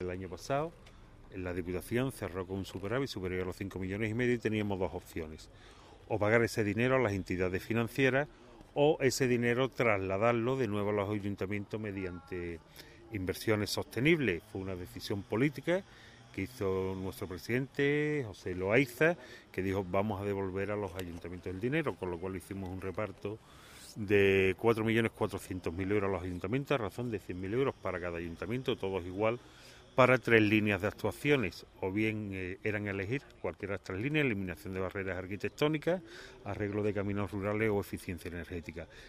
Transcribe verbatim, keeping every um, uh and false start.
del año pasado, en la Diputación cerró con un superávit superior a los cinco millones y medio y teníamos dos opciones: o pagar ese dinero a las entidades financieras o ese dinero trasladarlo de nuevo a los ayuntamientos mediante inversiones sostenibles. Fue una decisión política que hizo nuestro presidente José Loaiza, que dijo vamos a devolver a los ayuntamientos el dinero, con lo cual hicimos un reparto de cuatro millones cuatrocientos mil euros a los ayuntamientos, a razón de cien mil euros para cada ayuntamiento, todos igual, para tres líneas de actuaciones, o bien eh, eran elegir cualquiera de estas líneas: eliminación de barreras arquitectónicas, arreglo de caminos rurales o eficiencia energética.